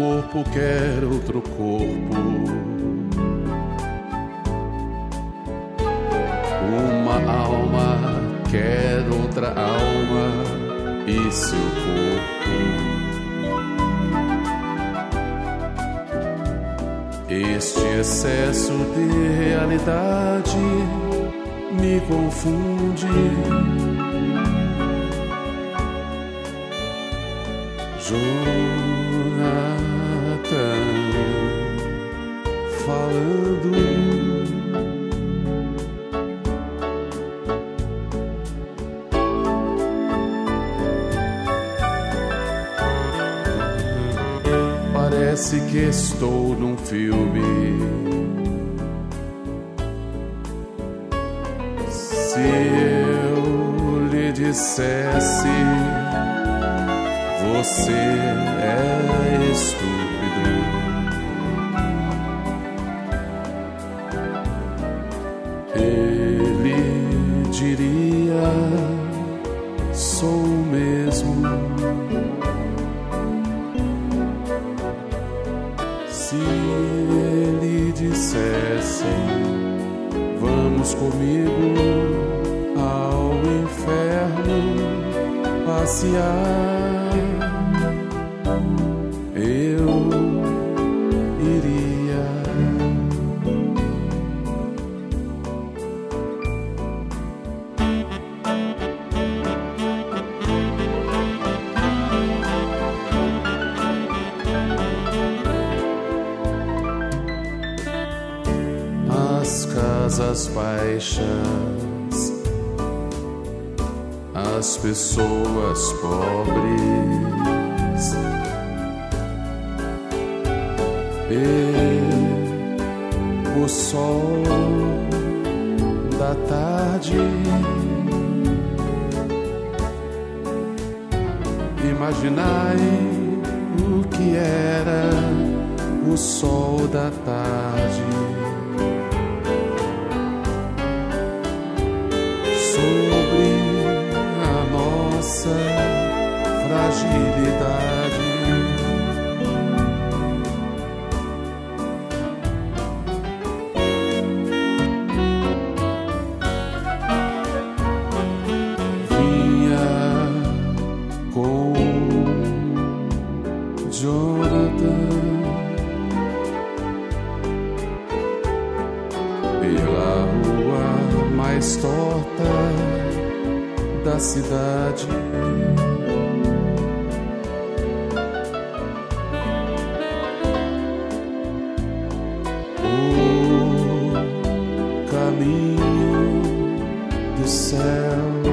corpo quer outro corpo, uma alma quer outra alma e seu corpo. Este excesso de realidade me confunde. Jonathan falando. Parece que estou num filme. Se eu lhe dissesse você é estúpido, ele diria sou mesmo. Se ele dissesse vamos comigo ao inferno passear, eu iria. As casas baixas, as pessoas pobres e o sol da tarde. Imaginai o que era o sol da tarde sobre a nossa fragilidade. Jonathan pela rua mais torta da cidade. O caminho do céu